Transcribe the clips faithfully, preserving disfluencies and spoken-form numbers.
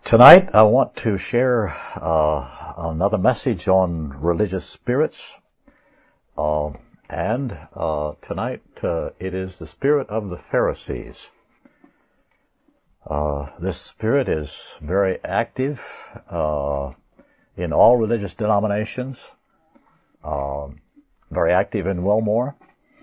Tonight I want to share uh, another message on religious spirits. Uh, and uh, tonight uh, it is the spirit of the Pharisees. Uh, this spirit is very active uh, in all religious denominations, uh, very active in Wilmore.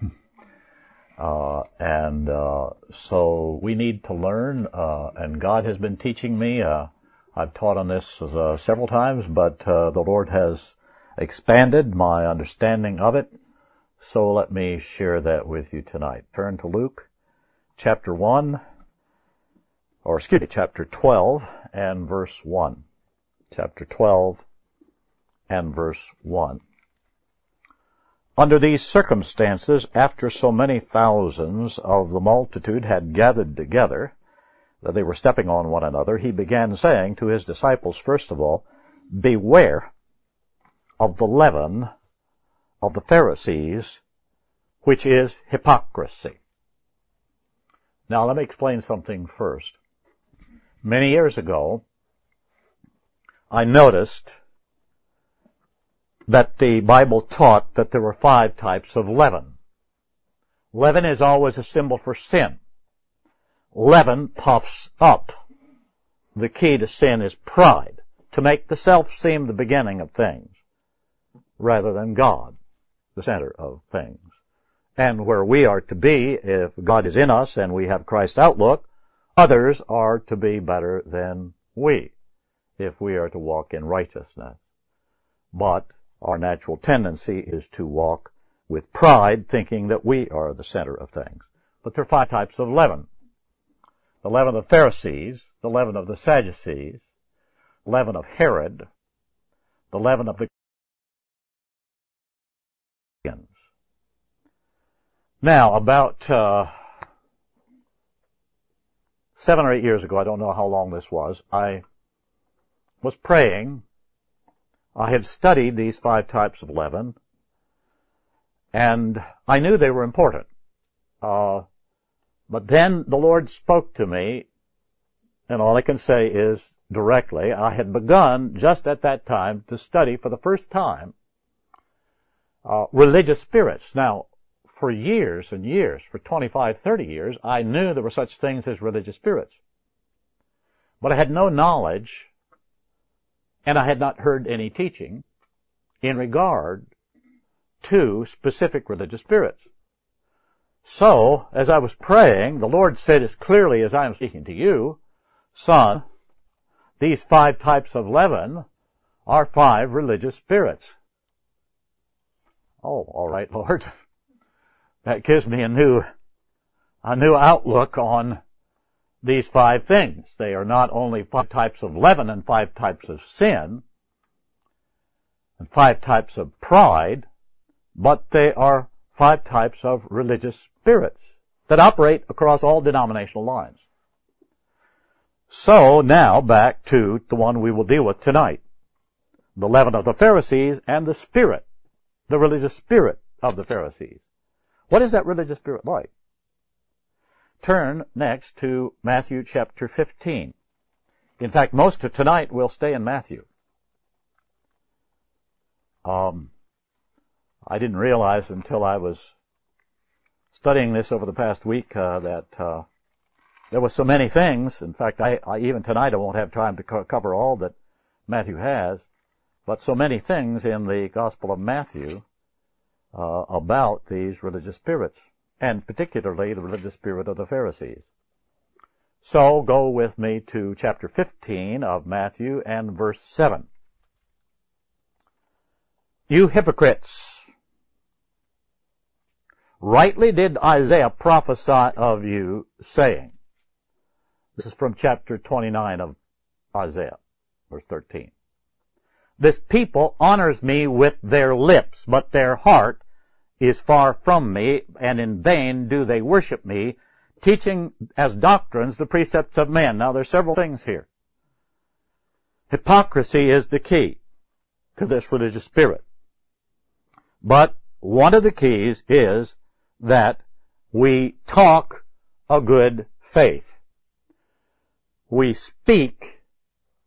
Uh, and uh, so we need to learn, uh, and God has been teaching me. Uh, I've taught on this uh, several times, but uh, the Lord has expanded my understanding of it. So let me share that with you tonight. Turn to Luke chapter one, or excuse me, chapter twelve and verse one. Chapter twelve and verse one. Under these circumstances, after so many thousands of the multitude had gathered together, that they were stepping on one another, he began saying to his disciples, first of all, beware of the leaven of the Pharisees, which is hypocrisy. Now let me explain something first. Many years ago, I noticed that the Bible taught that there were five types of leaven. Leaven is always a symbol for sin. Leaven puffs up. The key to sin is pride, to make the self seem the beginning of things, rather than God, the center of things. And where we are to be, if God is in us and we have Christ's outlook, others are to be better than we, if we are to walk in righteousness. But our natural tendency is to walk with pride, thinking that we are the center of things. But there are five types of leaven. The leaven of the Pharisees, the leaven of the Sadducees, the leaven of Herod, the leaven of the Christians. Now, about uh, seven or eight years ago, I don't know how long this was, I was praying. I had studied these five types of leaven, and I knew they were important. Uh, but then the Lord spoke to me, and all I can say is directly, I had begun just at that time to study for the first time uh, religious spirits. Now, for years and years, for twenty-five, thirty years, I knew there were such things as religious spirits. But I had no knowledge, and I had not heard any teaching in regard to specific religious spirits. So, as I was praying, the Lord said as clearly as I am speaking to you, son, these five types of leaven are five religious spirits. Oh, all right, Lord. That gives me a new, a new outlook on these five things. They are not only five types of leaven and five types of sin and five types of pride, but they are five types of religious spirits that operate across all denominational lines. So now back to the one we will deal with tonight. The leaven of the Pharisees and the spirit, the religious spirit of the Pharisees. What is that religious spirit like? Turn next to Matthew chapter fifteen. In fact, most of tonight will stay in Matthew. Um, I didn't realize until I was studying this over the past week uh, that uh, there were so many things. In fact, I, I even tonight I won't have time to co- cover all that Matthew has, but so many things in the Gospel of Matthew uh, about these religious spirits, and particularly the religious spirit of the Pharisees. So go with me to chapter fifteen of Matthew and verse seven. You hypocrites! Rightly did Isaiah prophesy of you, saying, this is from chapter twenty-nine of Isaiah, verse thirteen. This people honors me with their lips, but their heart is far from me, and in vain do they worship me, teaching as doctrines the precepts of men. Now there's several things here. Hypocrisy is the key to this religious spirit. But one of the keys is that we talk a good faith. We speak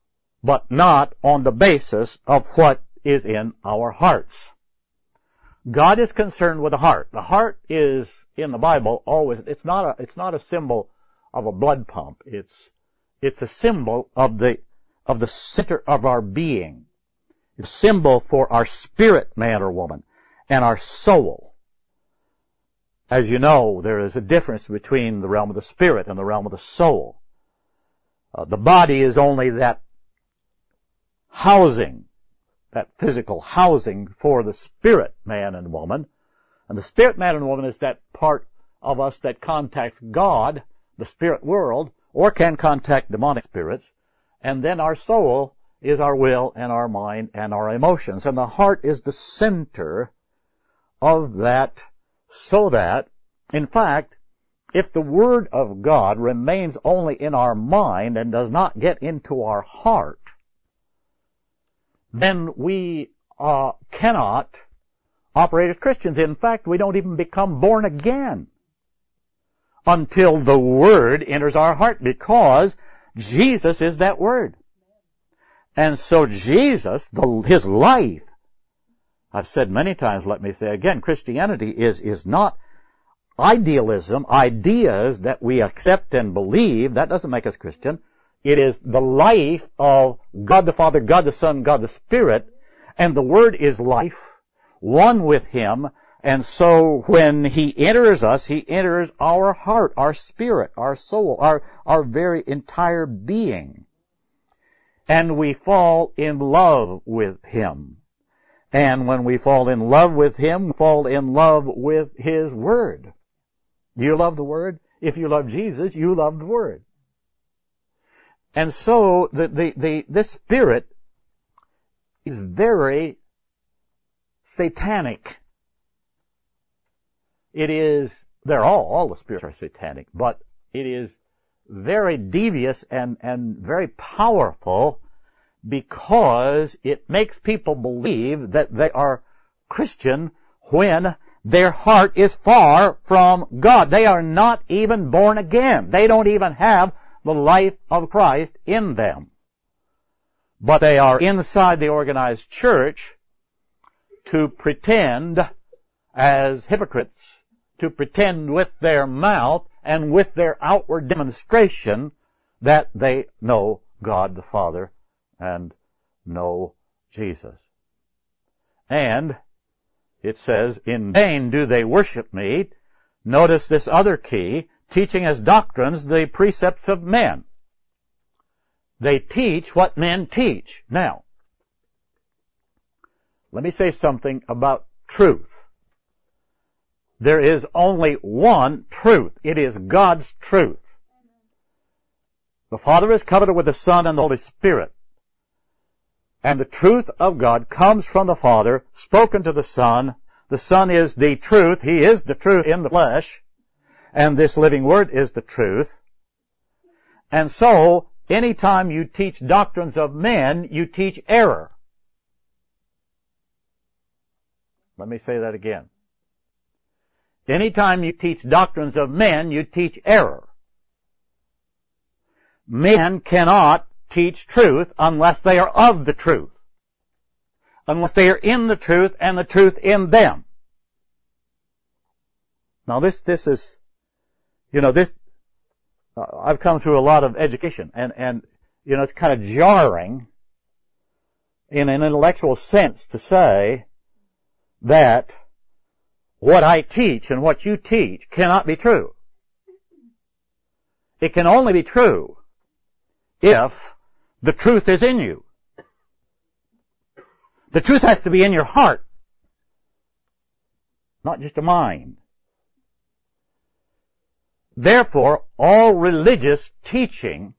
but not on the basis of what is in our hearts. God is concerned with the heart. The heart is, in the Bible, always, it's not a, it's not a symbol of a blood pump. It's, it's a symbol of the, of the center of our being. It's a symbol for our spirit, man or woman, and our soul. As you know, there is a difference between the realm of the spirit and the realm of the soul. Uh, the body is only that housing, that physical housing for the spirit man and woman. And the spirit man and woman is that part of us that contacts God, the spirit world, or can contact demonic spirits. And then our soul is our will and our mind and our emotions. And the heart is the center of that, so that, in fact, if the Word of God remains only in our mind and does not get into our heart, then we uh, cannot operate as Christians. In fact, we don't even become born again until the Word enters our heart, because Jesus is that Word. And so Jesus, the, His life, I've said many times, let me say again, Christianity is, is not idealism, ideas that we accept and believe. That doesn't make us Christian. It is the life of God the Father, God the Son, God the Spirit, and the Word is life, one with Him. And so when He enters us, He enters our heart, our spirit, our soul, our, our very entire being. And we fall in love with Him. And when we fall in love with Him, we fall in love with His Word. Do you love the Word? If you love Jesus, you love the Word. And so the, the, the, this spirit is very satanic. It is, they're all, all the spirits are satanic, but it is very devious and, and very powerful, because it makes people believe that they are Christian when their heart is far from God. They are not even born again. They don't even have the life of Christ in them. But they are inside the organized church to pretend as hypocrites, to pretend with their mouth and with their outward demonstration that they know God the Father and know Jesus. And it says, in vain do they worship me. Notice this other key, teaching as doctrines the precepts of men. They teach what men teach. Now, let me say something about truth. There is only one truth. It is God's truth. The Father is covenanted with the Son and the Holy Spirit. And the truth of God comes from the Father, spoken to the Son. The Son is the truth. He is the truth in the flesh. And this living Word is the truth. And so, anytime you teach doctrines of men, you teach error. Let me say that again. Anytime you teach doctrines of men, you teach error. Men cannot teach truth unless they are of the truth. Unless they are in the truth and the truth in them. Now this, this is, you know, this, uh, I've come through a lot of education, and, and, you know, it's kind of jarring in an intellectual sense to say that what I teach and what you teach cannot be true. It can only be true if the truth is in you. The truth has to be in your heart, not just a mind. Therefore, all religious teaching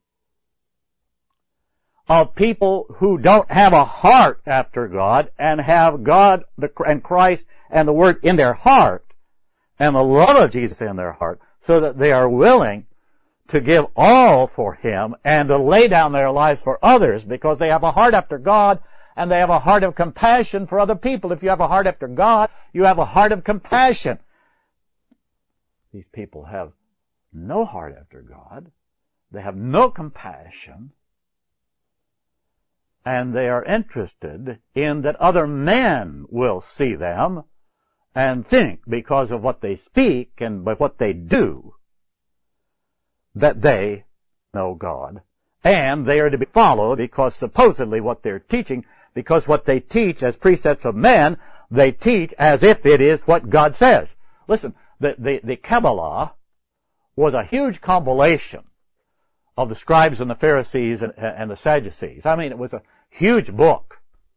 of people who don't have a heart after God and have God and Christ and the Word in their heart and the love of Jesus in their heart, so that they are willing to give all for Him and to lay down their lives for others because they have a heart after God and they have a heart of compassion for other people. If you have a heart after God, you have a heart of compassion. These people have no heart after God. They have no compassion. and they are interested in that other men will see them and think, because of what they speak and by what they do, that they know God. And they are to be followed because supposedly what they're teaching, because what they teach as precepts of men, they teach as if it is what God says. Listen, the, the, the Kabbalah was a huge compilation of the scribes and the Pharisees and, and the Sadducees. I mean, it was a huge book.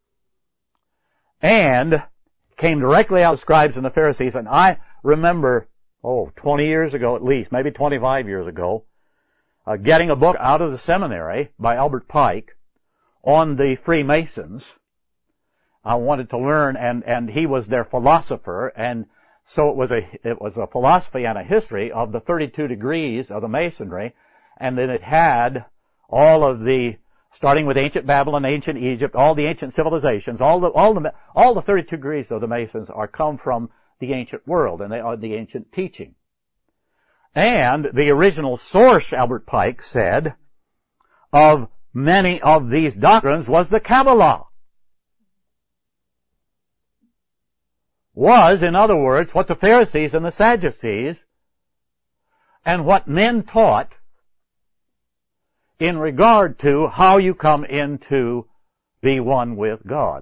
And came directly out of the scribes and the Pharisees. And I remember, oh, twenty years ago at least, maybe twenty-five years ago, uh, getting a book out of the seminary by Albert Pike on the Freemasons. I wanted to learn, and, and he was their philosopher, and so it was a, it was a philosophy and a history of the thirty-two degrees of the Masonry, and then it had all of the, starting with ancient Babylon, ancient Egypt, all the ancient civilizations, all the, all the, all the thirty-two degrees of the Masons are come from the ancient world, and they are the ancient teaching. And the original source, Albert Pike said, of many of these doctrines was the Kabbalah. Was, in other words, what the Pharisees and the Sadducees and what men taught in regard to how you come into be one with God.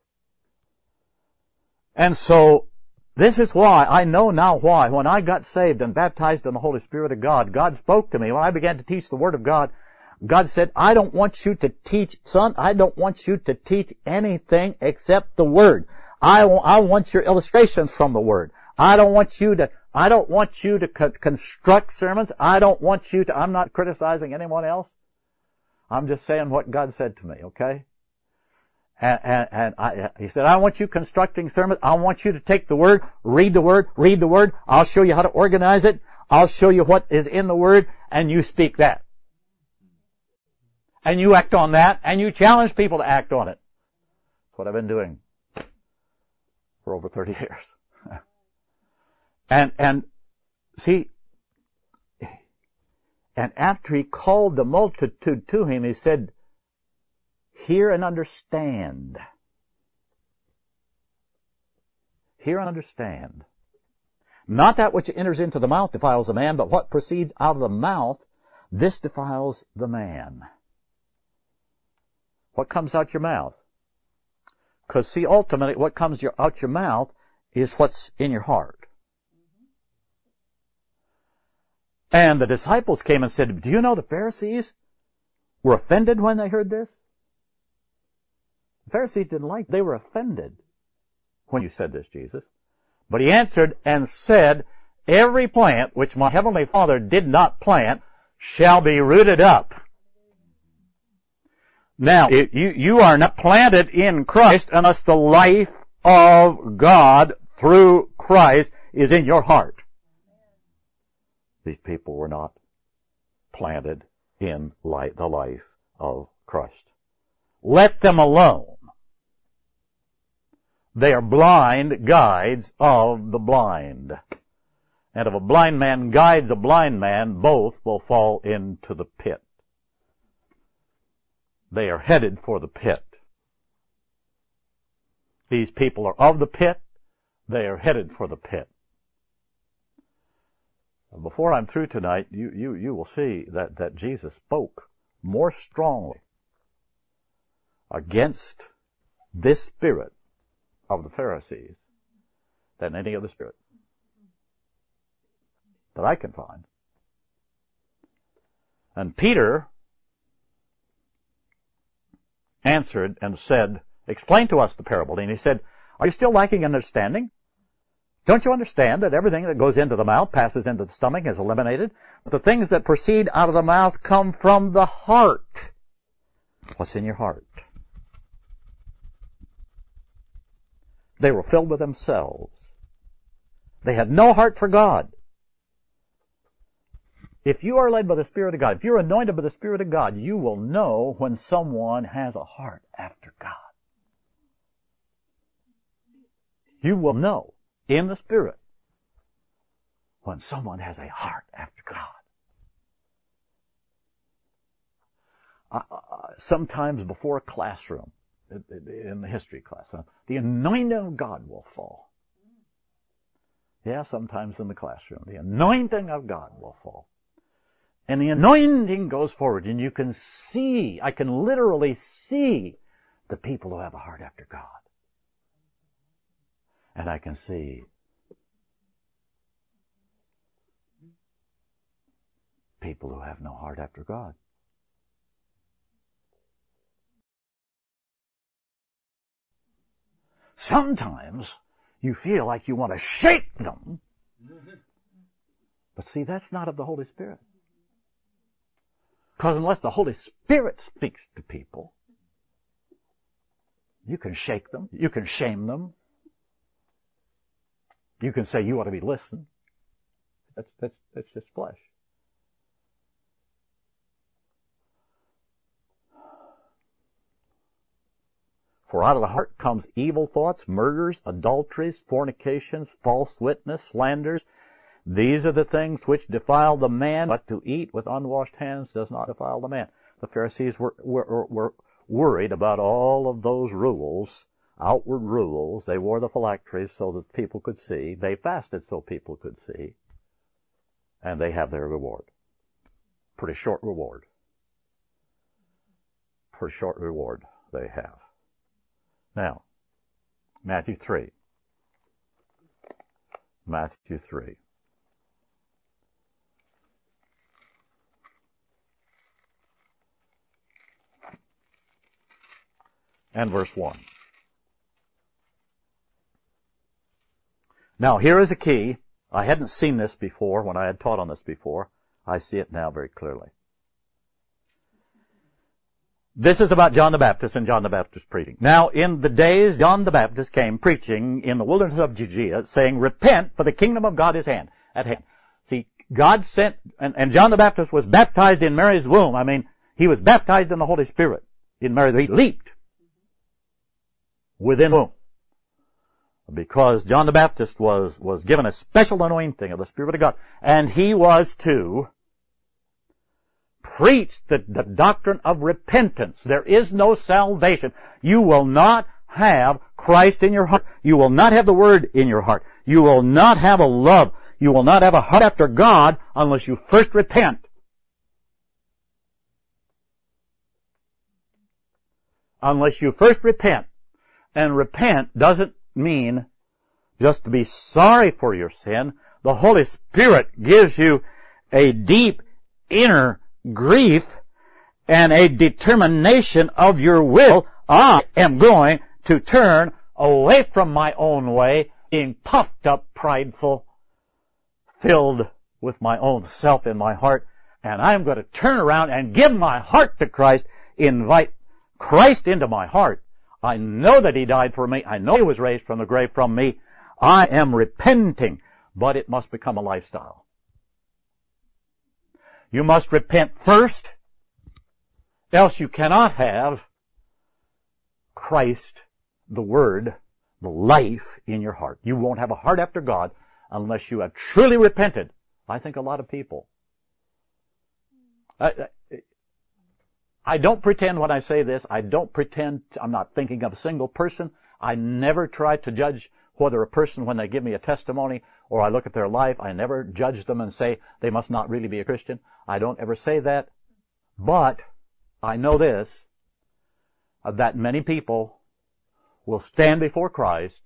And so, this is why, I know now why, when I got saved and baptized in the Holy Spirit of God, God spoke to me. When I began to teach the Word of God, God said, I don't want you to teach, son, I don't want you to teach anything except the Word. I, I want your illustrations from the Word. I don't want you to, I don't want you to co- construct sermons. I don't want you to, I'm not criticizing anyone else. I'm just saying what God said to me, okay? And, and, and I, he said, I want you constructing sermons. I want you to take the Word, read the Word, read the Word. I'll show you how to organize it. I'll show you what is in the Word, and you speak that. And you act on that, and you challenge people to act on it. That's what I've been doing for over thirty years. and, and, see, and after he called the multitude to him, he said, hear and understand. Hear and understand. Not that which enters into the mouth defiles a man, but what proceeds out of the mouth, this defiles the man. What comes out your mouth? Because see, ultimately, what comes your, out your mouth is what's in your heart. And the disciples came and said, do you know the Pharisees were offended when they heard this? The Pharisees didn't like it. They were offended when you said this, Jesus. But he answered and said, every plant which my heavenly Father did not plant shall be rooted up. Now, you, you are not planted in Christ unless the life of God through Christ is in your heart. These people were not planted in light, the life of Christ. Let them alone. They are blind guides of the blind. And if a blind man guides a blind man, both will fall into the pit. They are headed for the pit. These people are of the pit. They are headed for the pit. Before I'm through tonight, you, you, you will see that, that Jesus spoke more strongly against this spirit of the Pharisees than any other spirit that I can find. And Peter answered and said, explain to us the parable. And he said, are you still lacking understanding? Don't you understand that everything that goes into the mouth passes into the stomach, is eliminated? But the things that proceed out of the mouth come from the heart. What's in your heart? They were filled with themselves. They had no heart for God. If you are led by the Spirit of God, if you're anointed by the Spirit of God, you will know when someone has a heart after God. You will know in the Spirit when someone has a heart after God. Uh, uh, sometimes before a classroom, in the history class, the anointing of God will fall. Yeah, sometimes in the classroom, the anointing of God will fall. And the anointing goes forward, and you can see, I can literally see the people who have a heart after God. And I can see people who have no heart after God. Sometimes you feel like you want to shake them. But see, that's not of the Holy Spirit. Because unless the Holy Spirit speaks to people, you can shake them, you can shame them, you can say you ought to be listened. That's, that's, that's just flesh. For out of the heart comes evil thoughts, murders, adulteries, fornications, false witness, slanders. These are the things which defile the man, but to eat with unwashed hands does not defile the man. The Pharisees were, were, were worried about all of those rules, outward rules. They wore the phylacteries so that people could see. They fasted so people could see. And they have their reward. Pretty short reward. Pretty short reward they have. Now, Matthew three. Matthew three. And verse one. Now, here is a key. I hadn't seen this before when I had taught on this before. I see it now very clearly. This is about John the Baptist and John the Baptist preaching. Now, in the days John the Baptist came preaching in the wilderness of Judea, saying, "Repent, for the kingdom of God is hand, at hand." See, God sent, and, and John the Baptist was baptized in Mary's womb. I mean, he was baptized in the Holy Spirit. In Mary, he leaped within the womb. Because John the Baptist was, was given a special anointing of the Spirit of God. And he was to preach the, the doctrine of repentance. There is no salvation. You will not have Christ in your heart. You will not have the Word in your heart. You will not have a love. You will not have a heart after God unless you first repent. Unless you first repent. And repent doesn't mean just to be sorry for your sin. The Holy Spirit gives you a deep inner grief and a determination of your will. I am going to turn away from my own way, being puffed up, prideful, filled with my own self in my heart, and I'm going to turn around and give my heart to Christ, invite Christ into my heart. I know that He died for me. I know He was raised from the grave from me. I am repenting, but it must become a lifestyle. You must repent first, else you cannot have Christ, the Word, the life in your heart. You won't have a heart after God unless you have truly repented. I think a lot of people. I, I don't pretend when I say this. I don't pretend. I'm not thinking of a single person. I never try to judge whether a person, when they give me a testimony or I look at their life, I never judge them and say they must not really be a Christian. I don't ever say that. But I know this, uh, that many people will stand before Christ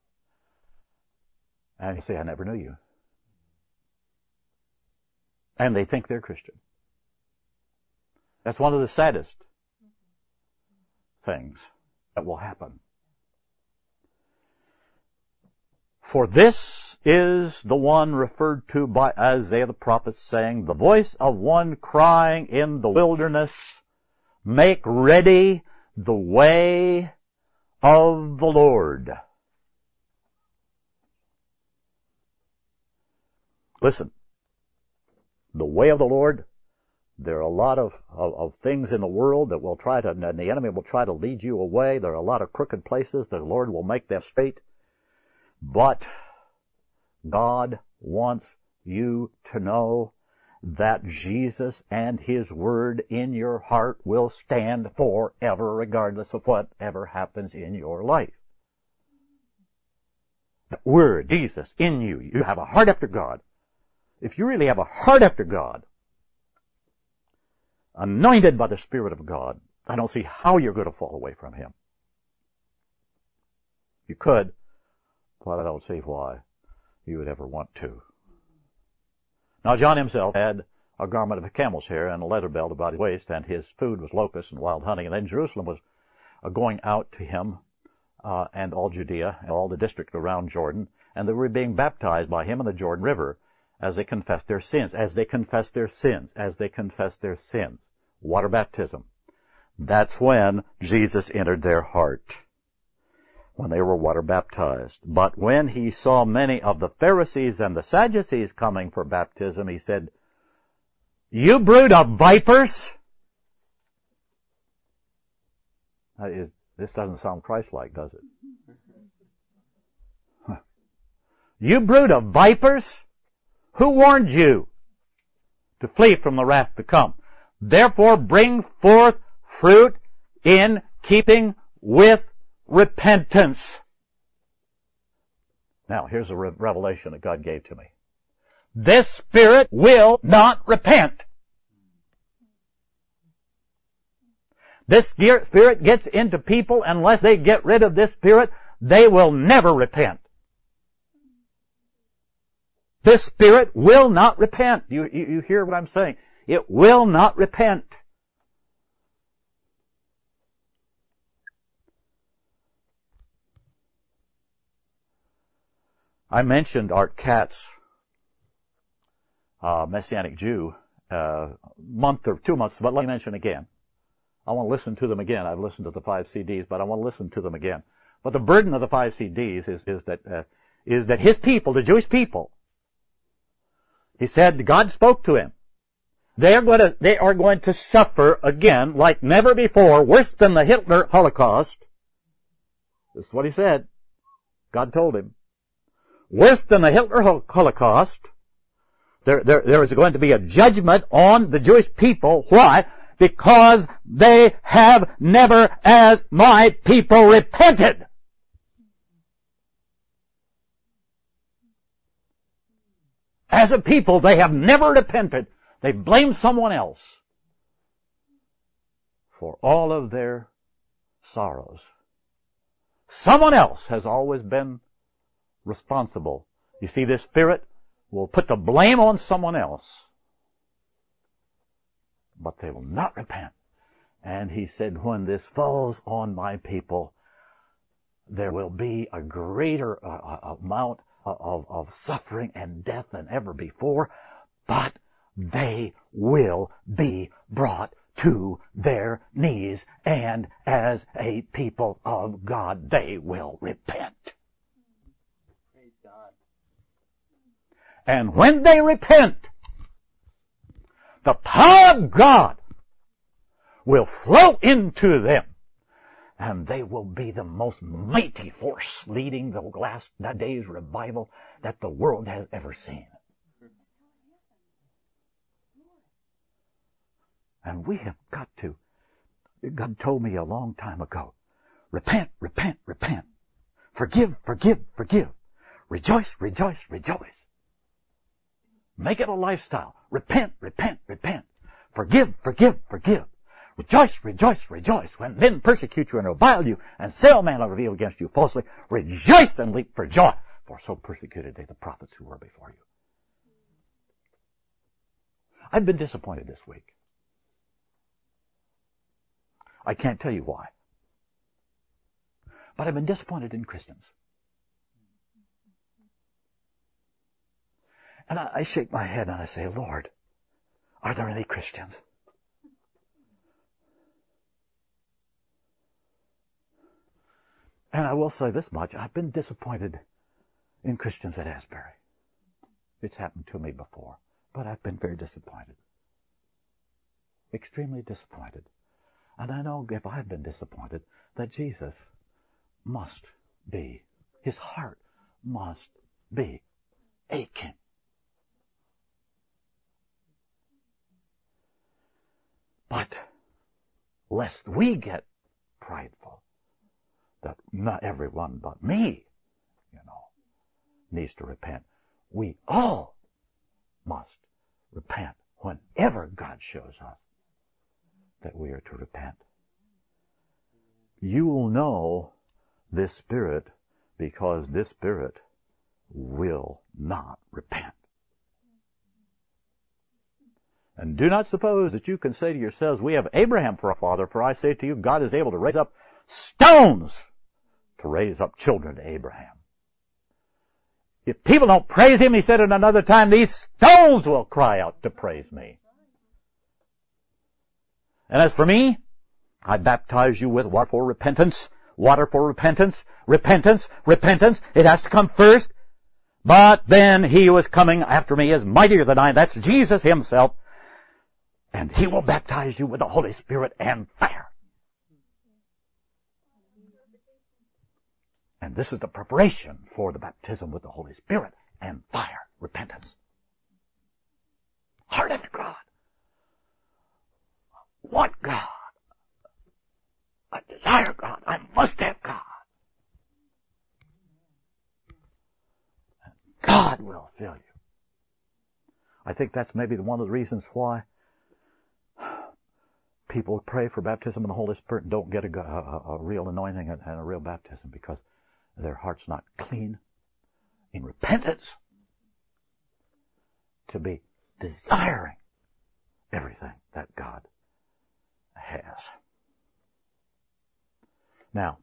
and say, "I never knew you." And they think they're Christian. That's one of the saddest things that will happen. For this is the one referred to by Isaiah the prophet, saying, "The voice of one crying in the wilderness, make ready the way of the Lord." Listen, the way of the Lord, there are a lot of, of, of things in the world that will try to, and the enemy will try to lead you away. There are a lot of crooked places. The Lord will make them straight. But God wants you to know that Jesus and His Word in your heart will stand forever, regardless of whatever happens in your life. The Word, Jesus, in you. You have a heart after God. If you really have a heart after God, anointed by the Spirit of God, I don't see how you're going to fall away from Him. You could, but I don't see why you would ever want to. Now, John himself had a garment of camel's hair and a leather belt about his waist, and his food was locusts and wild honey. And then Jerusalem was uh, going out to him uh, and all Judea and all the district around Jordan, and they were being baptized by him in the Jordan River as they confessed their sins, as they confessed their sins, as they confessed their sins. Water baptism. That's when Jesus entered their heart, when they were water baptized. But when he saw many of the Pharisees and the Sadducees coming for baptism, he said, "You brood of vipers!" Now, is, this doesn't sound Christ-like, does it? Huh. You brood of vipers! Who warned you to flee from the wrath to come? Therefore bring forth fruit in keeping with repentance. Now, here's a re- revelation that God gave to me. This spirit will not repent. This spirit gets into people, unless they get rid of this spirit, they will never repent. This spirit will not repent. You, you, you hear what I'm saying? It will not repent. I mentioned Art Katz, uh, Messianic Jew, a uh, month or two months, but let me mention again. I want to listen to them again. I've listened to the five C Ds, but I want to listen to them again. But the burden of the five C Ds is, is that, uh, is that his people, the Jewish people, he said God spoke to him. They are going to, they are going to suffer again like never before, worse than the Hitler Holocaust. This is what he said. God told him. Worse than the Hitler Holocaust. There, there, there is going to be a judgment on the Jewish people. Why? Because they have never, as my people, repented. As a people, they have never repented. They blame someone else for all of their sorrows. Someone else has always been responsible. You see, this spirit will put the blame on someone else, but they will not repent. And he said, when this falls on my people, there will be a greater uh, amount of, of suffering and death than ever before, but they will be brought to their knees, and as a people of God, they will repent. Praise God. And when they repent, the power of God will flow into them, and they will be the most mighty force leading the last days revival that the world has ever seen. And we have got to, God told me a long time ago, repent, repent, repent. Forgive, forgive, forgive. Rejoice, rejoice, rejoice. Make it a lifestyle. Repent, repent, repent. Forgive, forgive, forgive. Rejoice, rejoice, rejoice. When men persecute you and revile you and say all manner of evil against you falsely, rejoice and leap for joy. For so persecuted they the prophets who were before you. I've been disappointed this week. I can't tell you why. But I've been disappointed in Christians. And I, I shake my head and I say, Lord, are there any Christians? And I will say this much, I've been disappointed in Christians at Asbury. It's happened to me before, but I've been very disappointed. Extremely disappointed. And I know if I've been disappointed, that Jesus must be, his heart must be aching But lest we get prideful, that not everyone but me, you know, needs to repent. We all must repent whenever God shows us that we are to repent. You will know this Spirit because this Spirit will not repent. And do not suppose that you can say to yourselves, we have Abraham for a father, for I say to you, God is able to raise up stones to raise up children to Abraham. If people don't praise him, he said at another time, these stones will cry out to praise me. And as for me, I baptize you with water for repentance, water for repentance, repentance, repentance. It has to come first. But then he who is coming after me is mightier than I. That's Jesus himself. And he will baptize you with the Holy Spirit and fire. And this is the preparation for the baptism with the Holy Spirit and fire, repentance. Heart after God. Want God. I desire God. I must have God. And God will fill you. I think that's maybe one of the reasons why people pray for baptism in the Holy Spirit and don't get a, a, a real anointing and, and a real baptism because their heart's not clean in repentance to be desiring everything that God has. Now,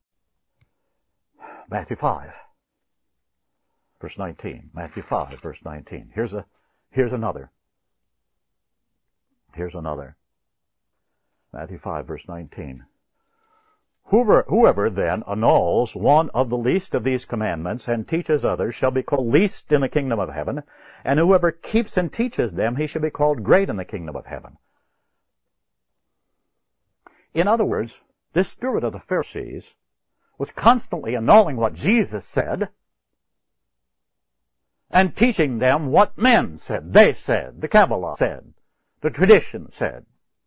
Matthew five, verse nineteen. Matthew five, verse nineteen. Here's a, here's another. Here's another. Matthew five, verse nineteen. Whoever, whoever then annuls one of the least of these commandments and teaches others shall be called least in the kingdom of heaven, and whoever keeps and teaches them, he shall be called great in the kingdom of heaven. In other words, this spirit of the Pharisees was constantly annulling what Jesus said and teaching them what men said, they said, the Kabbalah said, the tradition said.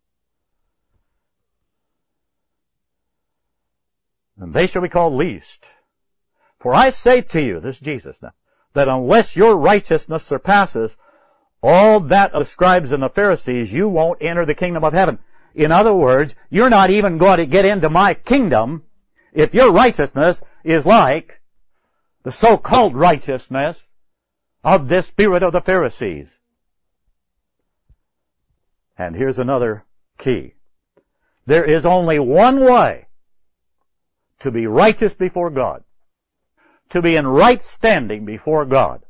And they shall be called least. For I say to you, this is Jesus now, that unless your righteousness surpasses all that of the scribes and the Pharisees, you won't enter the kingdom of heaven. In other words, you're not even going to get into my kingdom if your righteousness is like the so-called righteousness of this spirit of the Pharisees. And here's another key. There is only one way to be righteous before God, to be in right standing before God.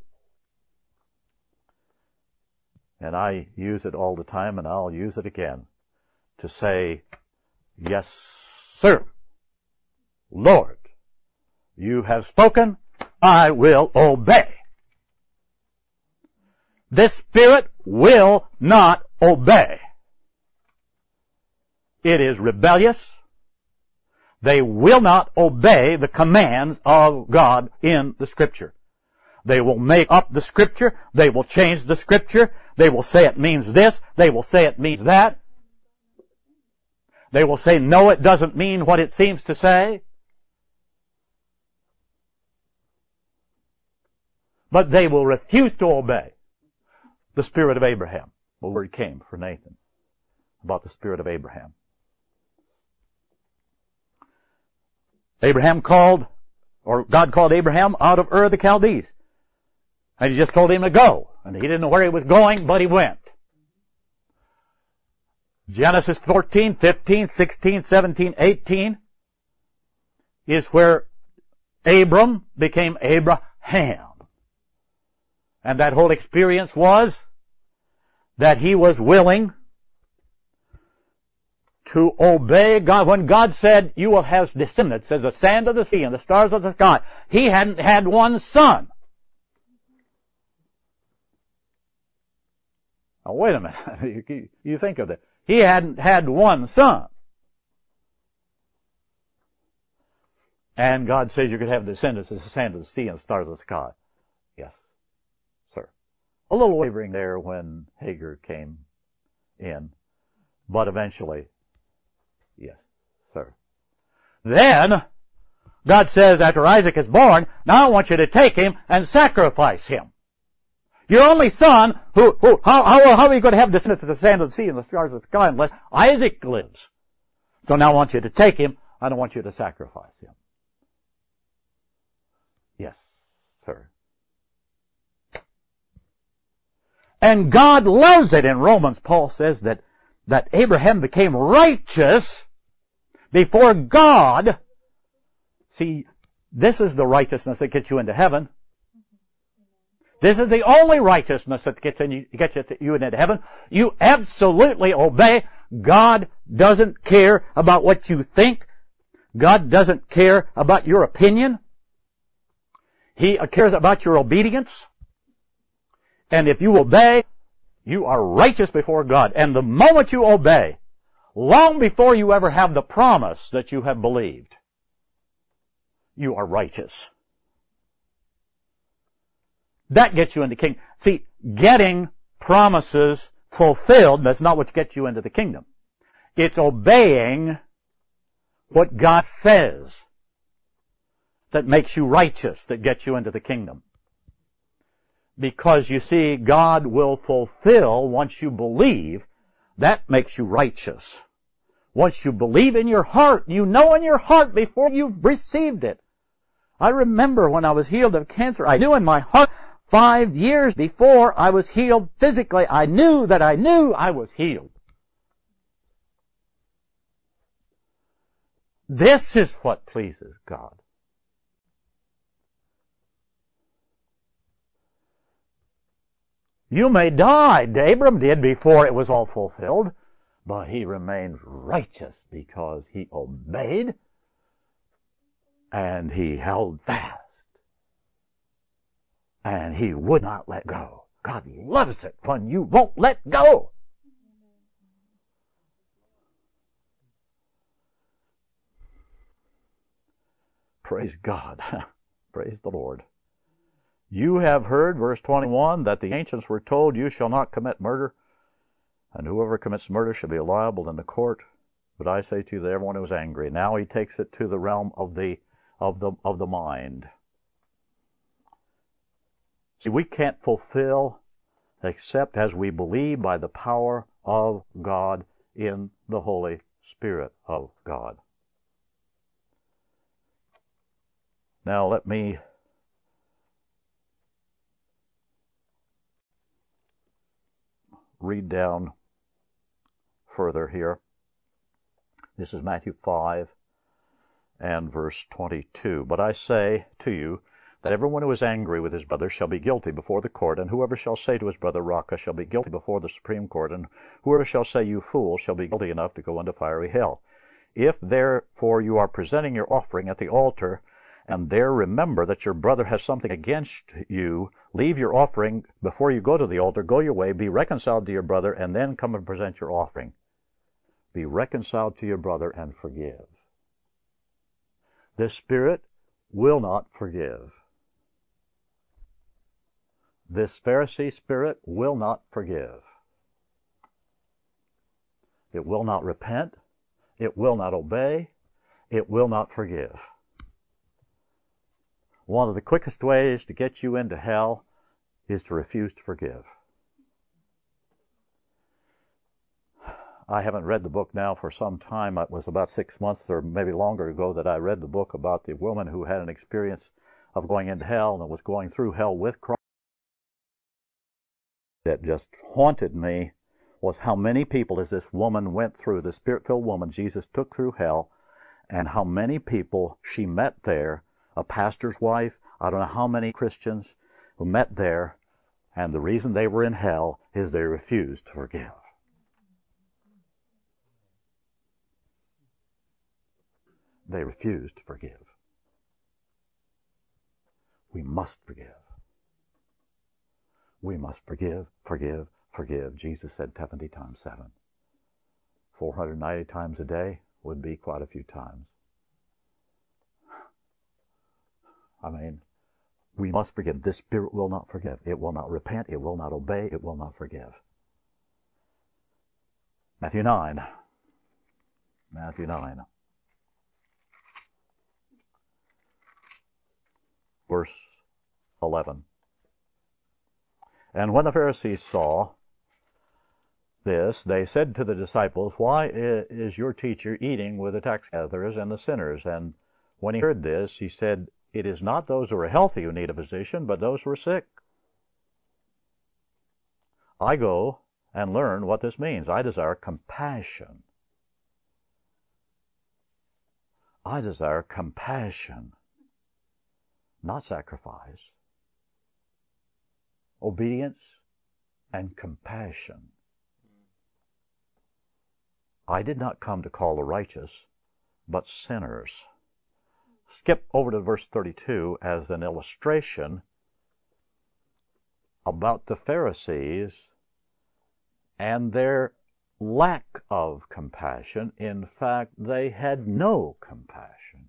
And I use it all the time, and I'll use it again, to say, yes, sir, Lord, you have spoken, I will obey. This spirit will not obey. It is rebellious. They will not obey the commands of God in the Scripture. They will make up the Scripture. They will change the Scripture. They will say it means this. They will say it means that. They will say, no, it doesn't mean what it seems to say. But they will refuse to obey the spirit of Abraham. The word came for Nathan about the spirit of Abraham. Abraham called, or God called Abraham out of Ur of the Chaldees. And he just told him to go. And he didn't know where he was going, but he went. Genesis fourteen, fifteen, sixteen, seventeen, eighteen is where Abram became Abraham. And that whole experience was that he was willing to obey God. When God said, you will have descendants as the sand of the sea and the stars of the sky, he hadn't had one son. Now wait a minute. you, you think of that. He hadn't had one son. And God says you could have descendants as the sand of the sea and the stars of the sky. Yes, sir. A little wavering there when Hagar came in But eventually, yes, sir. Then, God says after Isaac is born, now I want you to take him and sacrifice him. Your only son, who, who how, how, how are you going to have descendants of the sand of the sea and the stars of the sky unless Isaac lives? So now I want you to take him, I don't want you to sacrifice him. Yes, sir. And God loves it. In Romans, Paul says that, that Abraham became righteous before God. See, this is the righteousness that gets you into heaven. This is the only righteousness that gets, in you, gets you into heaven. You absolutely obey. God doesn't care about what you think. God doesn't care about your opinion. He cares about your obedience. And if you obey, you are righteous before God. And the moment you obey, long before you ever have the promise that you have believed, you are righteous. That gets you into the kingdom. See, getting promises fulfilled, that's not what gets you into the kingdom. It's obeying what God says that makes you righteous, that gets you into the kingdom. Because you see, God will fulfill once you believe. That makes you righteous. Once you believe in your heart, you know in your heart before you've received it. I remember when I was healed of cancer, I knew in my heart five years before I was healed physically, I knew that I knew I was healed. This is what pleases God. You may die, Abram did before it was all fulfilled, but he remained righteous because he obeyed and he held fast. And he would not let go. God loves it when you won't let go. Praise God. Praise the Lord. You have heard, verse twenty-one, that the ancients were told, you shall not commit murder, and whoever commits murder shall be liable in the court. But I say to you that everyone who is angry, now he takes it to the realm of the of the of the mind. See, we can't fulfill except as we believe by the power of God in the Holy Spirit of God. Now let me read down further here. This is Matthew five and verse twenty-two. But I say to you that everyone who is angry with his brother shall be guilty before the court, and whoever shall say to his brother, Raca, shall be guilty before the Supreme Court, and whoever shall say, you fool, shall be guilty enough to go into fiery hell. If therefore you are presenting your offering at the altar, and there remember that your brother has something against you, leave your offering before you go to the altar, go your way, be reconciled to your brother, and then come and present your offering. Be reconciled to your brother and forgive. The Spirit will not forgive. This Pharisee spirit will not forgive. It will not repent. It will not obey. It will not forgive. One of the quickest ways to get you into hell is to refuse to forgive. I haven't read the book now for some time. It was about six months or maybe longer ago that I read the book about the woman who had an experience of going into hell and was going through hell with Christ. That just haunted me was how many people, as this woman went through, the Spirit-filled woman Jesus took through hell, and how many people she met there, a pastor's wife, I don't know how many Christians who met there, and the reason they were in hell is they refused to forgive. They refused to forgive. We must forgive. We must forgive, forgive, forgive. Jesus said seventy times seven. four hundred ninety times a day would be quite a few times. I mean, we must forgive. This Spirit will not forgive. It will not repent. It will not obey. It will not forgive. Matthew nine. Matthew nine. Verse eleven. And when the Pharisees saw this, they said to the disciples, "Why is your teacher eating with the tax gatherers and the sinners?" And when he heard this, he said, "It is not those who are healthy who need a physician, but those who are sick. I go and learn what this means. I desire compassion. I desire compassion, not sacrifice. Obedience and compassion. I did not come to call the righteous, but sinners." Skip over to verse thirty-two as an illustration about the Pharisees and their lack of compassion. In fact, they had no compassion.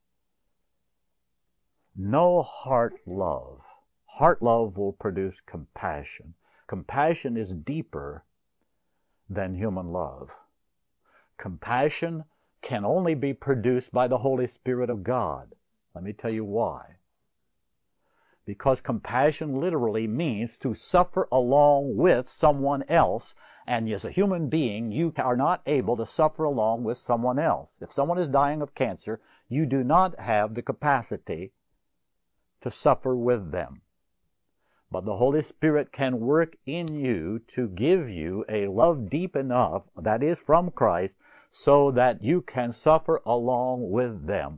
No heart love. Heart love will produce compassion. Compassion is deeper than human love. Compassion can only be produced by the Holy Spirit of God. Let me tell you why. Because compassion literally means to suffer along with someone else, and as a human being, you are not able to suffer along with someone else. If someone is dying of cancer, you do not have the capacity to suffer with them. But the Holy Spirit can work in you to give you a love deep enough, that is from Christ, so that you can suffer along with them.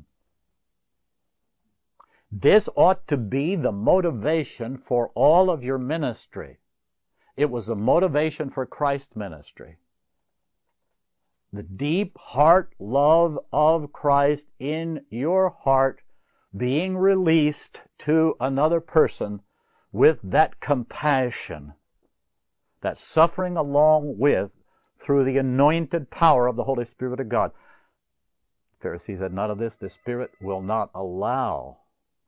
This ought to be the motivation for all of your ministry. It was the motivation for Christ's ministry. The deep heart love of Christ in your heart being released to another person with that compassion, that suffering along with, through the anointed power of the Holy Spirit of God. The Pharisees said, none of this. The Spirit will not allow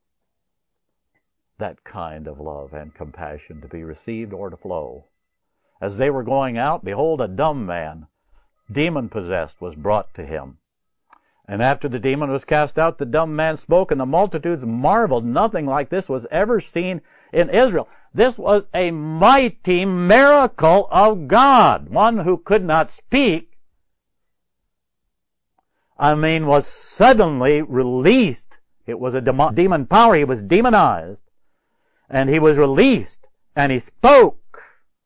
that kind of love and compassion to be received or to flow. As they were going out, behold, a dumb man, demon-possessed, was brought to him. And after the demon was cast out, the dumb man spoke, and the multitudes marveled. Nothing like this was ever seen in Israel. This was a mighty miracle of God. One who could not speak, I mean, was suddenly released. It was a demon power. He was demonized. And he was released. And he spoke.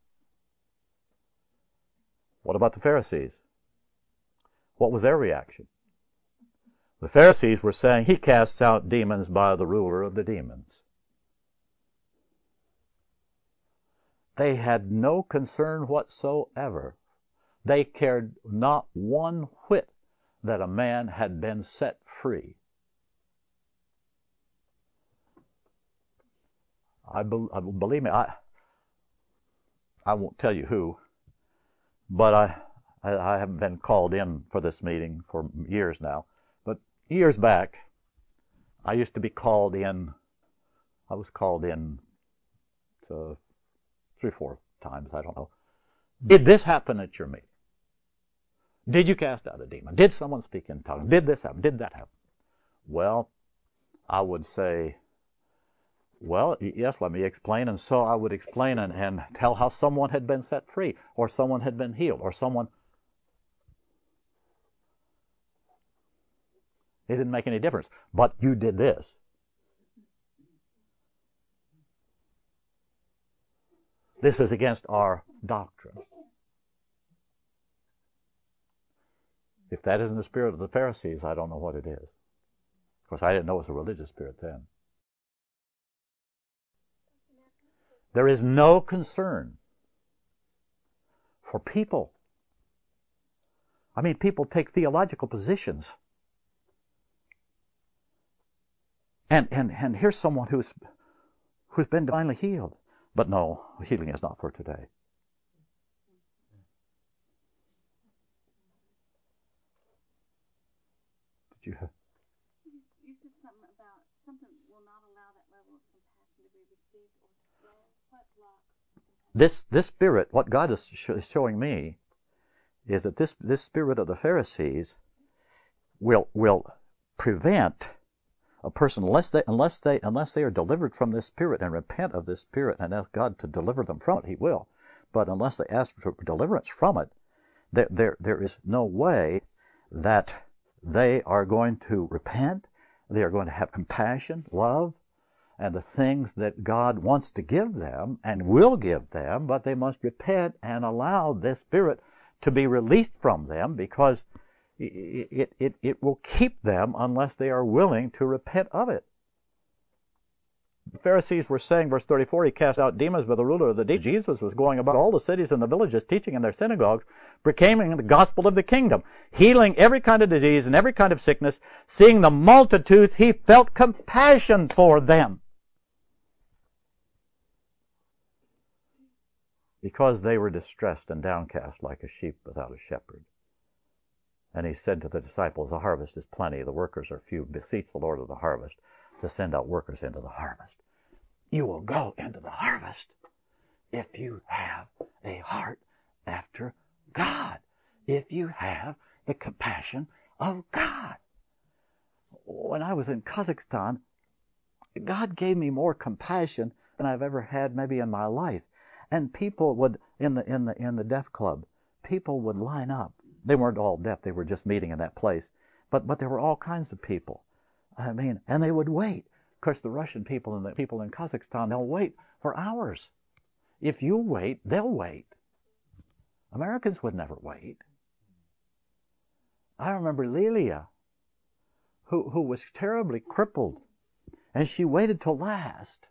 What about the Pharisees? What was their reaction? The Pharisees were saying, he casts out demons by the ruler of the demons. They had no concern whatsoever. They cared not one whit that a man had been set free. I, be, I believe me, I I won't tell you who, but I, I I haven't been called in for this meeting for years now. But years back, I used to be called in. I was called in to three, four times, I don't know. Did this happen at your meeting? Did you cast out a demon? Did someone speak in tongues? Did this happen? Did that happen? Well, I would say, well, yes, let me explain. And so I would explain and, and tell how someone had been set free, or someone had been healed, or someone... It didn't make any difference. But you did this. This is against our doctrine. If that isn't the spirit of the Pharisees, I don't know what it is. Of course, I didn't know it was a religious spirit then. There is no concern for people. I mean, people take theological positions. And, and, and here's someone who's, who's been divinely healed. But no, healing is not for today. Did you have? You said something about something will not allow that level of compassion to be received or to flow. What blocks compassion? This, this spirit, what God is, sh- is showing me, is that this, this spirit of the Pharisees will will prevent a person unless they unless they unless they are delivered from this spirit and repent of this spirit and ask God to deliver them from it. He will, but unless they ask for deliverance from it, there there there is no way that they are going to repent. They are going to have compassion, love, and the things that God wants to give them and will give them, but they must repent and allow this spirit to be released from them, because it, it, it will keep them unless they are willing to repent of it. The Pharisees were saying, verse thirty-four, he cast out demons by the ruler of the demons. Jesus was going about all the cities and the villages, teaching in their synagogues, proclaiming the gospel of the kingdom, healing every kind of disease and every kind of sickness. Seeing the multitudes, he felt compassion for them, because they were distressed and downcast like a sheep without a shepherd. And he said to the disciples, the harvest is plenty, the workers are few. Beseech the Lord of the harvest to send out workers into the harvest. You will go into the harvest if you have a heart after God, if you have the compassion of God. When I was in Kazakhstan, God gave me more compassion than I've ever had maybe in my life. And people would, in the in the in the deaf club, people would line up. They weren't all deaf; they were just meeting in that place. But but there were all kinds of people. I mean, and they would wait. Of course, the Russian people and the people in Kazakhstan, they'll wait for hours. If you wait, they'll wait. Americans would never wait. I remember Lilia, who who was terribly crippled, and she waited till last.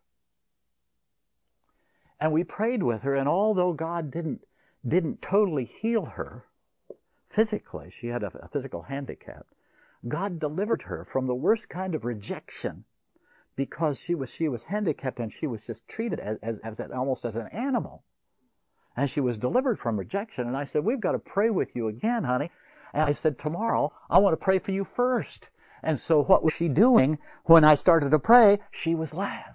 And we prayed with her, and although God didn't didn't totally heal her physically, she had a, a physical handicap, God delivered her from the worst kind of rejection, because she was she was handicapped and she was just treated as, as, as an, almost as an animal. And she was delivered from rejection. And I said, we've got to pray with you again, honey. And I said, tomorrow, I want to pray for you first. And so what was she doing when I started to pray? She was last.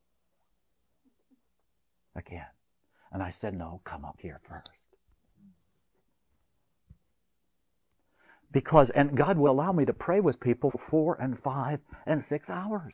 Again. And I said, no, come up here first. Because, and God will allow me to pray with people for four and five and six hours.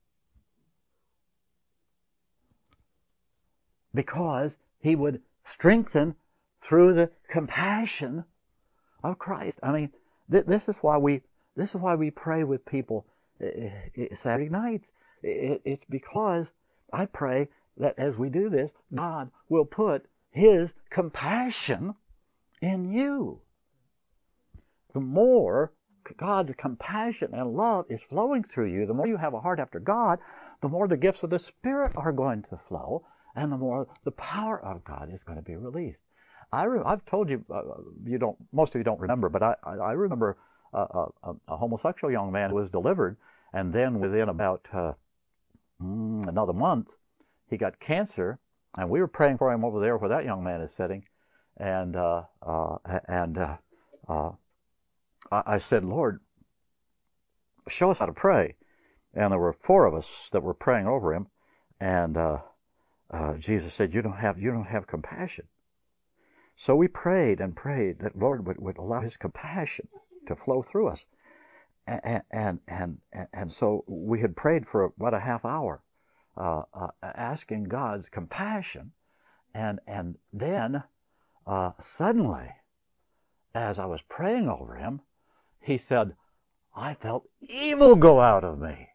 Because He would strengthen through the compassion of Christ. I mean, th- this is why we, this is why we pray with people uh, Saturday nights. It, it's because I pray that as we do this, God will put His compassion in you. The more God's compassion and love is flowing through you, the more you have a heart after God, the more the gifts of the Spirit are going to flow, and the more the power of God is going to be released. I re- I've told you, uh, you don't, most of you don't remember, but I, I, I remember a, a, a homosexual young man who was delivered, and then within about uh, mm, another month, he got cancer, and we were praying for him over there where that young man is sitting, and uh, uh, and uh, uh, I said, Lord, show us how to pray. And there were four of us that were praying over him. And uh, uh, Jesus said, you don't have you don't have compassion. So we prayed and prayed that Lord would, would allow His compassion to flow through us. And and, and, and, and so we had prayed for about a half hour, uh, uh, asking God's compassion. And, and then uh, suddenly, as I was praying over him, he said, I felt evil go out of me.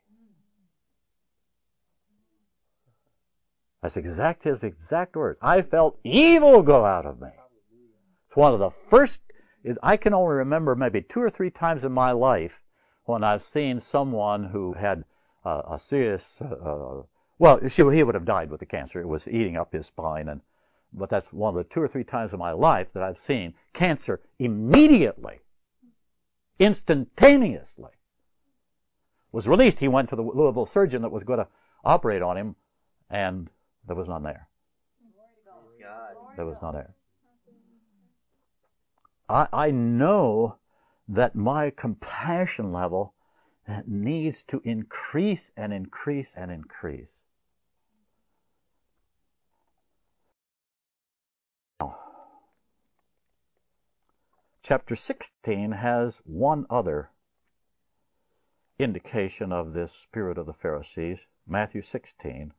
That's exact his exact words. I felt evil go out of me. It's one of the first, I can only remember maybe two or three times in my life when I've seen someone who had uh, a serious, uh, well, she, he would have died with the cancer. It was eating up his spine. and But that's one of the two or three times in my life that I've seen cancer immediately, instantaneously, was released. He went to the Louisville surgeon that was going to operate on him, and there was none there. There was none there. I, I know that my compassion level needs to increase and increase and increase. chapter sixteen has one other indication of this spirit of the Pharisees. Matthew sixteen.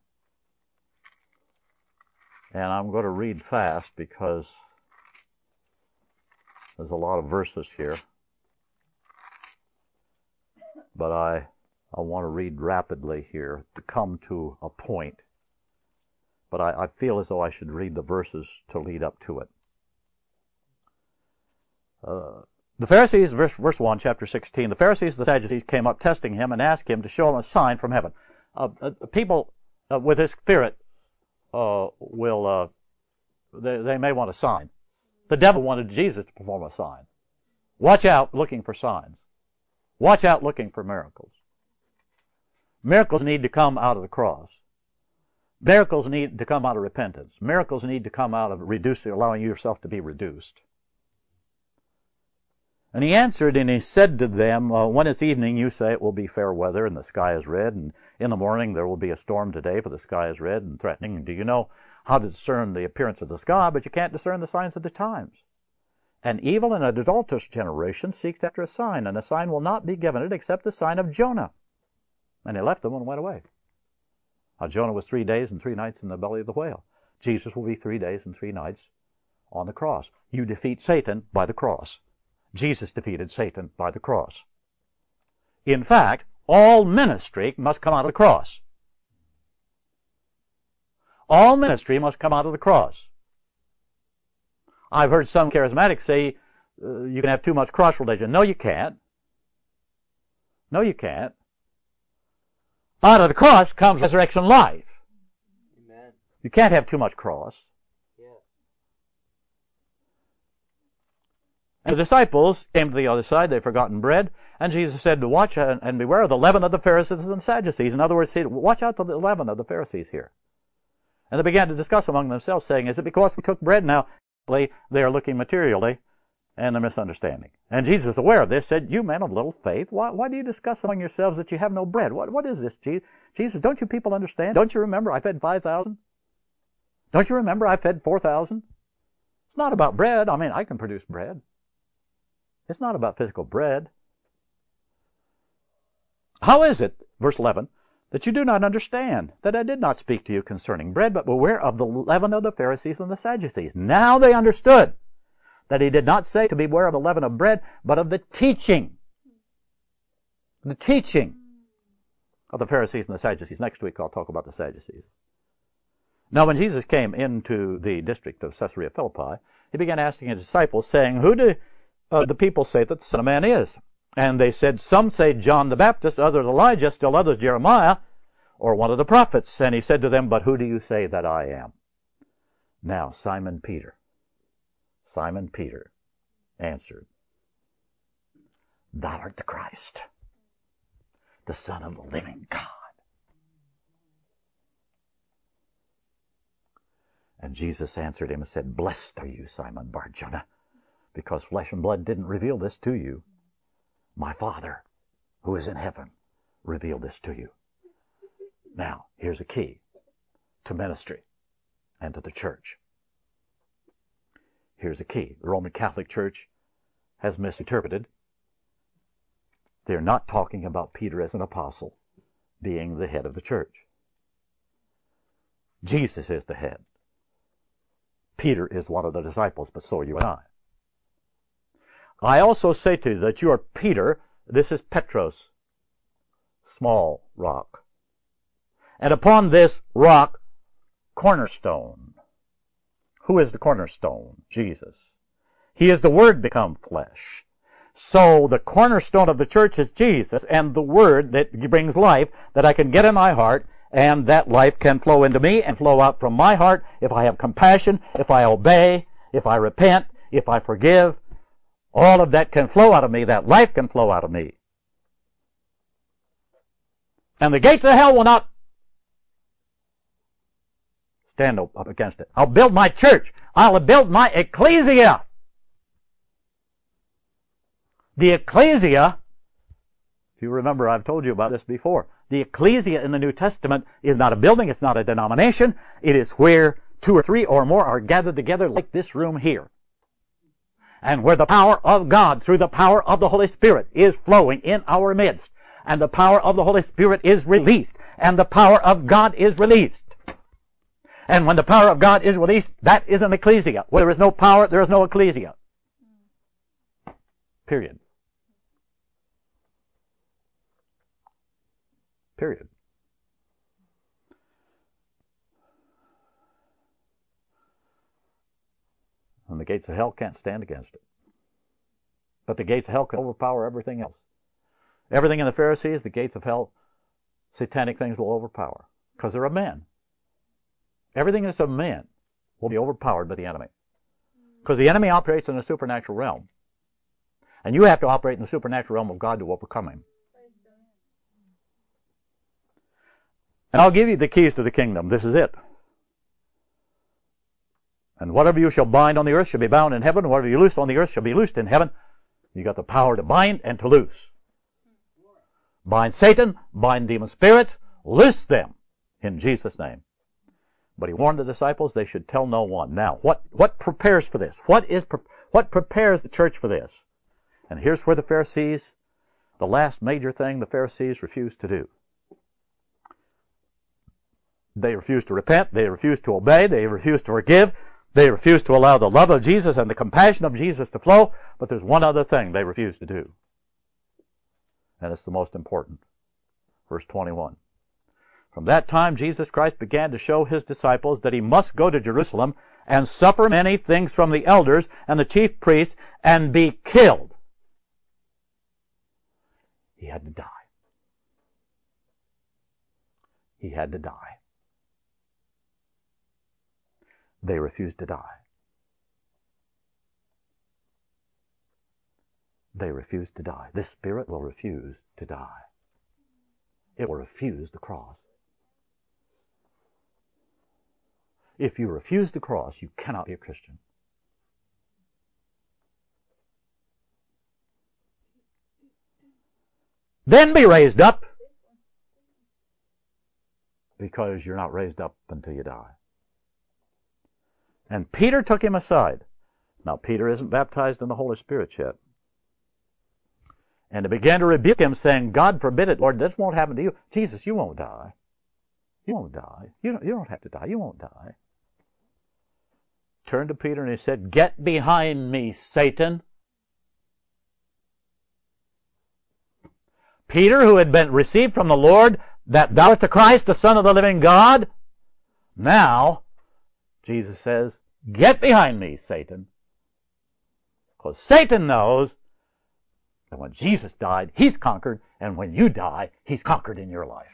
And I'm going to read fast because there's a lot of verses here. But I, I want to read rapidly here to come to a point. But I, I feel as though I should read the verses to lead up to it. Uh, the Pharisees, verse, verse one, chapter sixteen, the Pharisees and the Sadducees came up testing him and asked him to show him a sign from heaven. Uh, uh, people uh, with this spirit uh, will, uh, they, they may want a sign. The devil wanted Jesus to perform a sign. Watch out looking for signs. Watch out looking for miracles. Miracles need to come out of the cross. Miracles need to come out of repentance. Miracles need to come out of reducing, allowing yourself to be reduced. And he answered and he said to them, uh, when it's evening, you say it will be fair weather and the sky is red, and in the morning there will be a storm today, for the sky is red and threatening. And do you know how to discern the appearance of the sky, but you can't discern the signs of the times? An evil and adulterous generation seeks after a sign, and a sign will not be given it except the sign of Jonah. And he left them and went away. Now, Jonah was three days and three nights in the belly of the whale. Jesus will be three days and three nights on the cross. You defeat Satan by the cross. Jesus defeated Satan by the cross. In fact, all ministry must come out of the cross. All ministry must come out of the cross. I've heard some charismatics say uh, you can have too much cross religion. No, you can't. No, you can't. Out of the cross comes resurrection life. Amen. You can't have too much cross. Yeah. And the disciples came to the other side. They'd forgotten bread. And Jesus said to watch and, and beware of the leaven of the Pharisees and Sadducees. In other words, watch out for the leaven of the Pharisees here. And they began to discuss among themselves, saying, is it because we took bread? Now, they are looking materially, and they're misunderstanding. And Jesus, aware of this, said, you men of little faith, why, why do you discuss among yourselves that you have no bread? What, what is this, Jesus? Jesus, don't you people understand? Don't you remember I fed five thousand? Don't you remember I fed four thousand? It's not about bread. I mean, I can produce bread. It's not about physical bread. How is it, verse eleven, that you do not understand that I did not speak to you concerning bread, but beware of the leaven of the Pharisees and the Sadducees? Now they understood that he did not say to beware of the leaven of bread, but of the teaching. The teaching of the Pharisees and the Sadducees. Next week I'll talk about the Sadducees. Now when Jesus came into the district of Caesarea Philippi, he began asking his disciples, saying, who do uh, the people say that the Son of Man is? And they said, some say John the Baptist, others Elijah, still others Jeremiah, or one of the prophets. And he said to them, but who do you say that I am? Now Simon Peter, Simon Peter answered, thou art the Christ, the Son of the living God. And Jesus answered him and said, blessed are you, Simon Bar-Jonah, because flesh and blood didn't reveal this to you. My Father, who is in heaven, revealed this to you. Now, here's a key to ministry and to the church. Here's a key. The Roman Catholic Church has misinterpreted. They're not talking about Peter as an apostle being the head of the church. Jesus is the head. Peter is one of the disciples, but so are you and I. I also say to you that you are Peter. This is Petros, small rock. And upon this rock, cornerstone. Who is the cornerstone? Jesus. He is the Word become flesh. So the cornerstone of the church is Jesus, and the Word that brings life that I can get in my heart, and that life can flow into me and flow out from my heart if I have compassion, if I obey, if I repent, if I forgive. All of that can flow out of me. That life can flow out of me. And the gates of hell will not stand up against it. I'll build my church. I'll build my ecclesia. The ecclesia, if you remember, I've told you about this before. The ecclesia in the New Testament is not a building. It's not a denomination. It is where two or three or more are gathered together like this room here. And where the power of God through the power of the Holy Spirit is flowing in our midst, and the power of the Holy Spirit is released, and the power of God is released. And when the power of God is released, that is an ecclesia. Where there is no power, there is no ecclesia. Period. Period. And the gates of hell can't stand against it. But the gates of hell can overpower everything else. Everything in the Pharisees, the gates of hell, satanic things will overpower. Because they're of men. Everything that's of men will be overpowered by the enemy. Because the enemy operates in the supernatural realm. And you have to operate in the supernatural realm of God to overcome him. And I'll give you the keys to the kingdom. This is it. And whatever you shall bind on the earth shall be bound in heaven. Whatever you loose on the earth shall be loosed in heaven. You got the power to bind and to loose. Bind Satan, bind demon spirits, loose them in Jesus' name. But he warned the disciples they should tell no one. Now, what, what prepares for this? What is what prepares the church for this? And here's where the Pharisees, the last major thing the Pharisees refused to do. They refused to repent. They refused to obey. They refused to forgive. They refused to allow the love of Jesus and the compassion of Jesus to flow. But there's one other thing they refused to do. And it's the most important. Verse twenty-one. From that time Jesus Christ began to show his disciples that he must go to Jerusalem and suffer many things from the elders and the chief priests and be killed. He had to die. He had to die. They refused to die. They refused to die. This spirit will refuse to die. It will refuse the cross. If you refuse the cross, you cannot be a Christian. Then be raised up, because you're not raised up until you die. And Peter took him aside. Now, Peter isn't baptized in the Holy Spirit yet. And he began to rebuke him, saying, God forbid it, Lord, this won't happen to you. Jesus, you won't die. You won't die. You don't, you don't have to die. You won't die. Turned to Peter and he said, get behind me, Satan. Peter, who had been received from the Lord, that thou art the Christ, the Son of the living God. Now, Jesus says, get behind me, Satan. Because Satan knows that when Jesus died, he's conquered, and when you die, he's conquered in your life.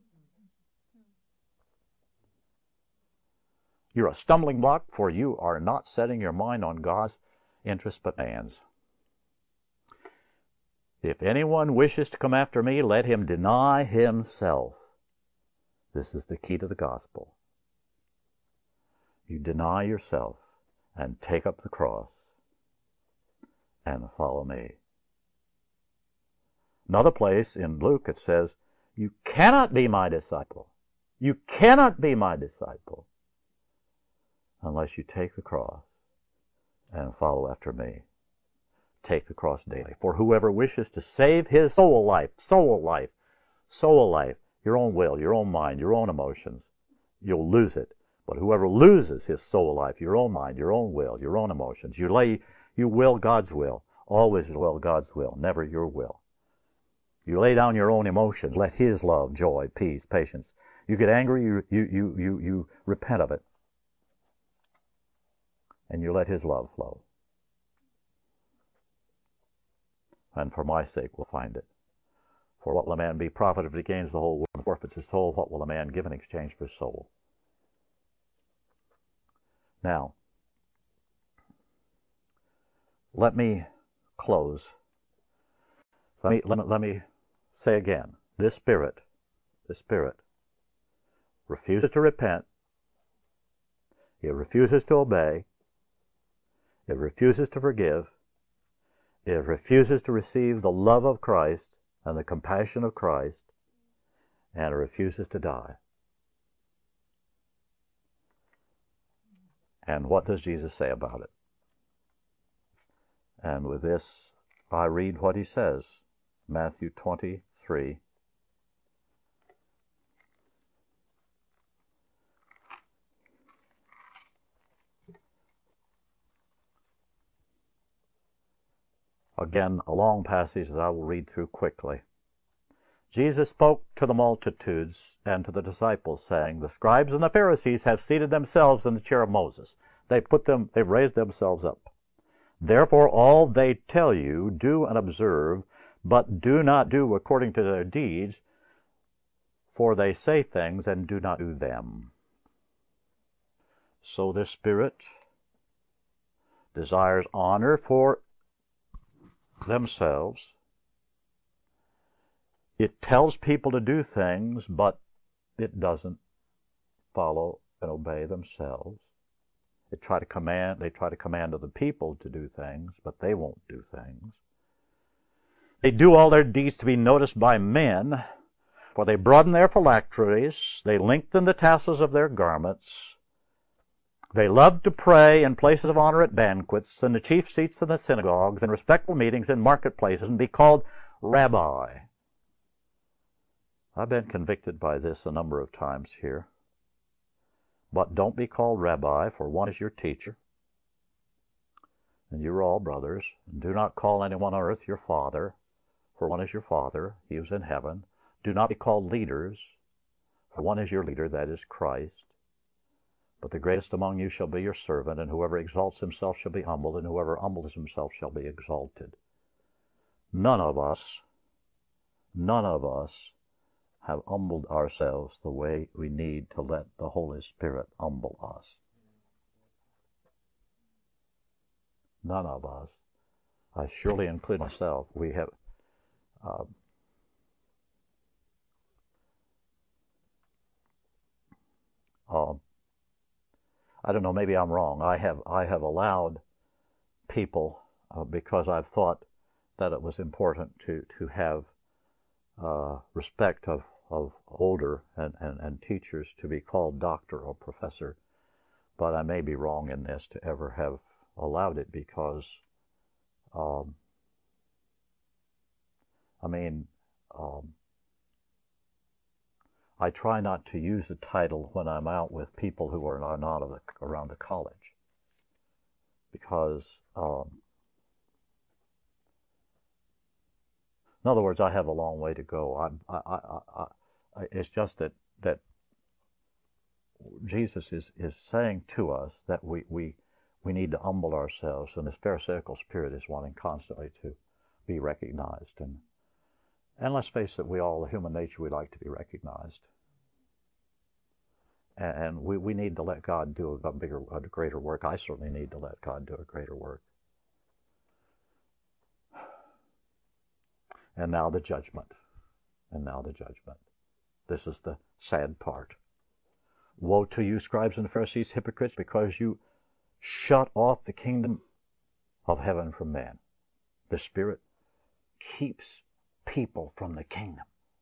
You're a stumbling block, for you are not setting your mind on God's interest but man's. If anyone wishes to come after me, let him deny himself. This is the key to the gospel. You deny yourself and take up the cross and follow me. Another place in Luke it says, you cannot be my disciple. You cannot be my disciple unless you take the cross and follow after me. Take the cross daily. For whoever wishes to save his soul life, soul life, soul life, your own will, your own mind, your own emotions, you'll lose it. But whoever loses his soul life, your own mind, your own will, your own emotions, you lay, you will God's will. Always will God's will, never your will. You lay down your own emotions, let his love, joy, peace, patience. You get angry, you, you, you, you, you repent of it. And you let his love flow. And for my sake will find it. For what will a man be profited if he gains the whole world and forfeits his soul? What will a man give in exchange for his soul? Now, let me close. Let me, let me, let me say again, this spirit, this spirit refuses to repent. It refuses to obey. It refuses to forgive. It refuses to receive the love of Christ and the compassion of Christ, and it refuses to die. And what does Jesus say about it? And with this, I read what he says, Matthew twenty-three. Again, a long passage that I will read through quickly. Jesus spoke to the multitudes and to the disciples, saying, the scribes and the Pharisees have seated themselves in the chair of Moses. They put them, they've raised themselves up. Therefore, all they tell you, do and observe, but do not do according to their deeds, for they say things and do not do them. So the Spirit desires honor for themselves. It tells people to do things, but it doesn't follow and obey themselves. They try to command, they try to command other people to do things, but they won't do things. They do all their deeds to be noticed by men, for they broaden their phylacteries, they lengthen the tassels of their garments. They love to pray in places of honor at banquets, and the chief seats in the synagogues, and respectful meetings in marketplaces, and be called Rabbi. I've been convicted by this a number of times here. But don't be called Rabbi, for one is your teacher, and you are all brothers. And do not call anyone on earth your father, for one is your Father, he is in heaven. Do not be called leaders, for one is your leader, that is Christ. But the greatest among you shall be your servant, and whoever exalts himself shall be humbled, and whoever humbles himself shall be exalted. None of us, none of us have humbled ourselves the way we need to let the Holy Spirit humble us. None of us. I surely include myself. We have uh, uh, I don't know, maybe I'm wrong. I have I have allowed people, uh, because I've thought that it was important to, to have uh, respect of of older and, and, and teachers, to be called doctor or professor. But I may be wrong in this to ever have allowed it, because, um, I mean, um, I try not to use the title when I'm out with people who are not, not of the, around the college, because, um, in other words, I have a long way to go. I'm, I, I, I, I, it's just that that Jesus is, is saying to us that we, we we need to humble ourselves, and this Pharisaical spirit is wanting constantly to be recognized. And and let's face it, we all, the human nature, we like to be recognized. And, and we, we need to let God do a bigger, a greater work. I certainly need to let God do a greater work. And now the judgment. And now the judgment. This is the sad part. Woe to you, scribes and Pharisees, hypocrites, because you shut off the kingdom of heaven from man. The Spirit keeps people from the kingdom.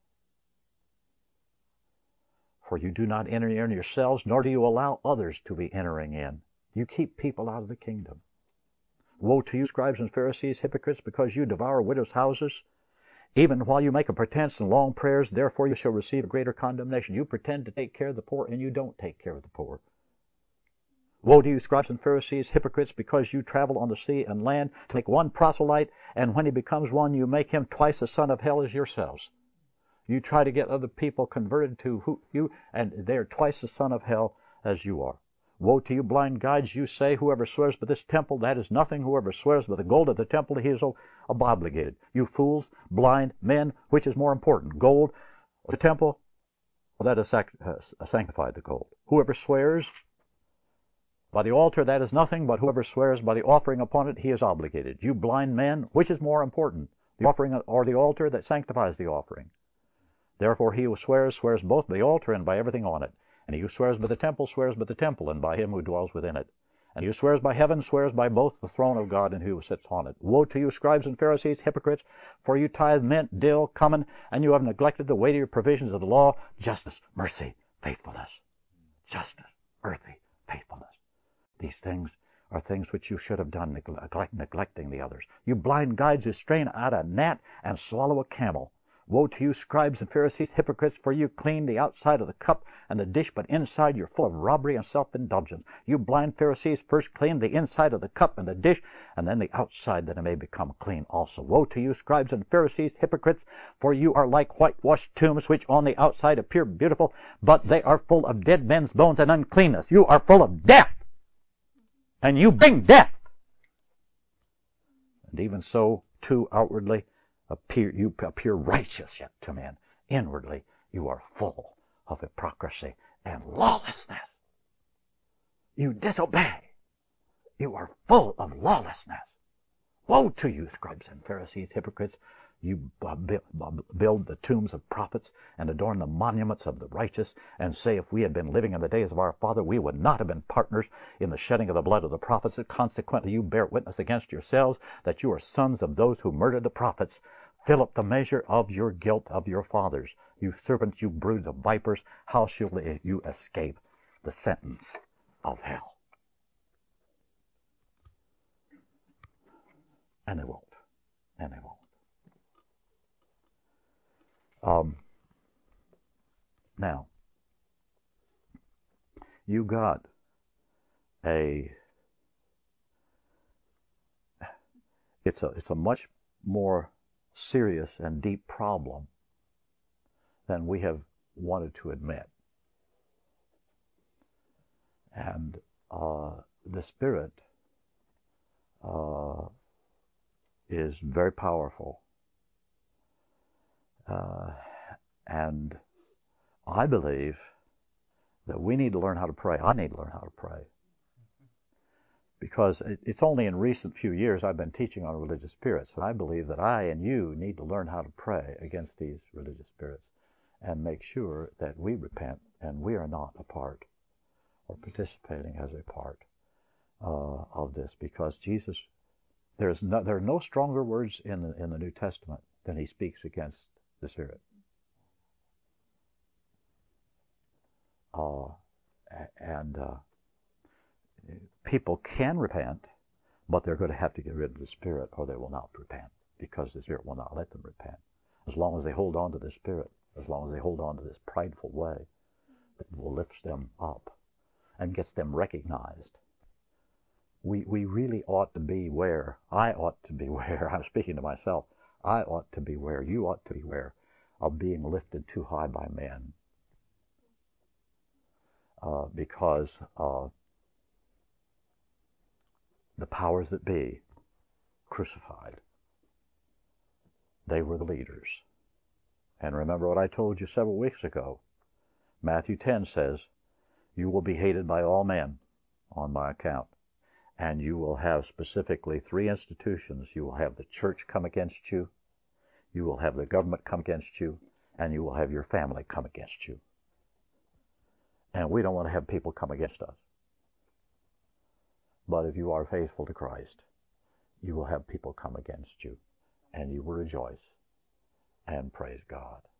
For you do not enter in yourselves, nor do you allow others to be entering in. You keep people out of the kingdom. Woe to you, scribes and Pharisees, hypocrites, because you devour widows' houses, even while you make a pretense and long prayers, therefore you shall receive a greater condemnation. You pretend to take care of the poor, and you don't take care of the poor. Woe to you, scribes and Pharisees, hypocrites, because you travel on the sea and land to make one proselyte, and when he becomes one, you make him twice the son of hell as yourselves. You try to get other people converted to who you, and they're twice the son of hell as you are. Woe to you, blind guides, you say, whoever swears by this temple, that is nothing. Whoever swears by the gold of the temple, he is obligated. You fools, blind men, which is more important, gold or the temple? Well, that is sac- uh, sanctified, the gold. Whoever swears by the altar, that is nothing, but whoever swears by the offering upon it, he is obligated. You blind men, which is more important, the offering or the altar that sanctifies the offering? Therefore he who swears, swears both by the altar and by everything on it. And he who swears by the temple, swears by the temple and by him who dwells within it. And he who swears by heaven, swears by both the throne of God and he who sits on it. Woe to you, scribes and Pharisees, hypocrites, for you tithe mint, dill, cumin, and you have neglected the weightier provisions of the law, justice, mercy, faithfulness. Justice, mercy, faithfulness. These things are things which you should have done, neglect, neglecting the others. You blind guides who strain out a gnat and swallow a camel. Woe to you, scribes and Pharisees, hypocrites, for you clean the outside of the cup and the dish, but inside you're full of robbery and self-indulgence. You blind Pharisees, first clean the inside of the cup and the dish, and then the outside, that it may become clean also. Woe to you, scribes and Pharisees, hypocrites, for you are like whitewashed tombs, which on the outside appear beautiful, but they are full of dead men's bones and uncleanness. You are full of death, and you bring death. And even so, too, outwardly, appear you appear righteous yet to men. Inwardly, you are full of hypocrisy and lawlessness. You disobey. You are full of lawlessness. Woe to you, scribes and Pharisees, hypocrites! You build the tombs of prophets and adorn the monuments of the righteous, and say, if we had been living in the days of our father, we would not have been partners in the shedding of the blood of the prophets. Consequently, you bear witness against yourselves that you are sons of those who murdered the prophets. Fill up the measure of your guilt of your fathers. You serpents, you brood of vipers, how shall you escape the sentence of hell? And they won't. And they won't. Um, now, you got a, it's a, it's a much more serious and deep problem than we have wanted to admit. And uh, the Spirit uh, is very powerful. Uh, and I believe that we need to learn how to pray. I need to learn how to pray. Because it's only in recent few years I've been teaching on religious spirits, and I believe that I and you need to learn how to pray against these religious spirits and make sure that we repent and we are not a part or participating as a part uh, of this. Because Jesus, there's no, there are no stronger words in the, in the New Testament than he speaks against the Spirit. Uh, and uh, people can repent, but they're going to have to get rid of the Spirit, or they will not repent, because the Spirit will not let them repent. As long as they hold on to the Spirit, as long as they hold on to this prideful way, it will lift them up and gets them recognized. We we really ought to beware. I ought to beware. I'm speaking to myself. I ought to beware. You ought to beware of being lifted too high by men. Uh, because uh, the powers that be crucified. They were the leaders. And remember what I told you several weeks ago. Matthew ten says, you will be hated by all men on my account. And you will have specifically three institutions. You will have the church come against you. You will have the government come against you. And you will have your family come against you. And we don't want to have people come against us. But if you are faithful to Christ, you will have people come against you. And you will rejoice and praise God.